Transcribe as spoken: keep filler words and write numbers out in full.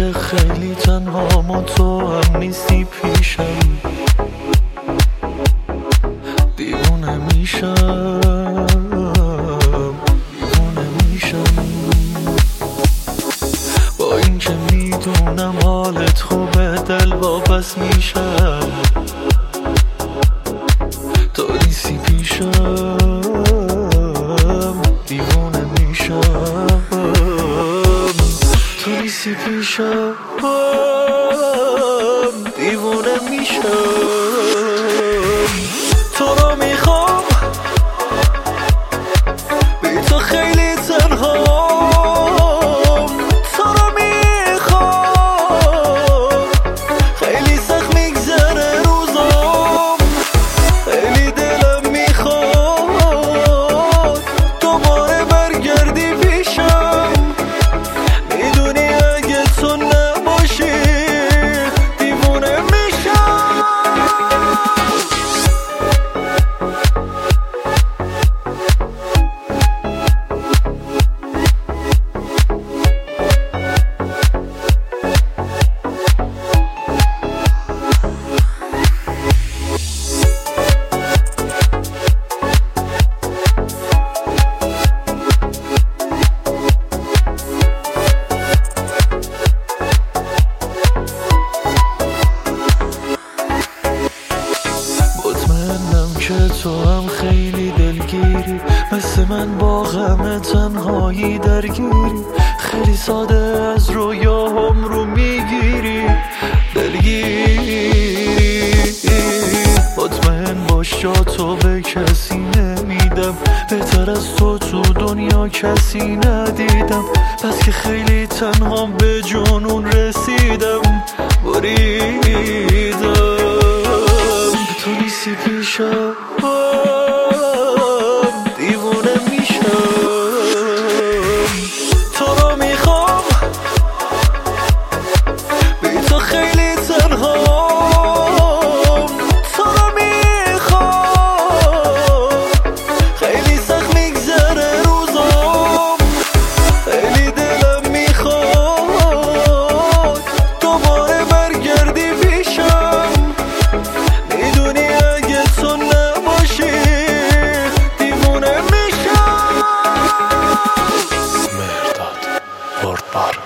که خیلی تنها ما تو هم نیستی پیشم، دیوونه میشم دیوونه میشم. با این که میدونم حالت خوبه دل واپس میشم، تو نیستی پیشم دیوونه میشم. تو نیستی پیشم دیوونه میشم. تو رو میخوام بی تو خیلی تنهام، تو رو میخوام خیلی سخت میگذره روزام، خیلی دلم میخواد دوباره برگردی پیشم. میدونی اگه تو نباشی دیوونه میشم. مطمئنم که تو هم خیلی دلگیری، مثل من با غم تنهایی درگیری. خیلی ساده از رویاهم رو میگیری دلگیری. مطمئن باش جا تو به کسی نمیدم، بهتر از تو تو دنیا کسی ندیدم. پس که خیلی تنهام به جنون رسیدم، بریدم. تو نیستی پیشم دیوونه میشم. تو رو میخوام بی تو خیلی تنهام، تو رو میخوام خیلی سخت میگذره روزام، خیلی دلم میخواد دوباره برگردی پیشم. میدونی اگه تو نباشی دیوونه میشم. مهرداد بردبار.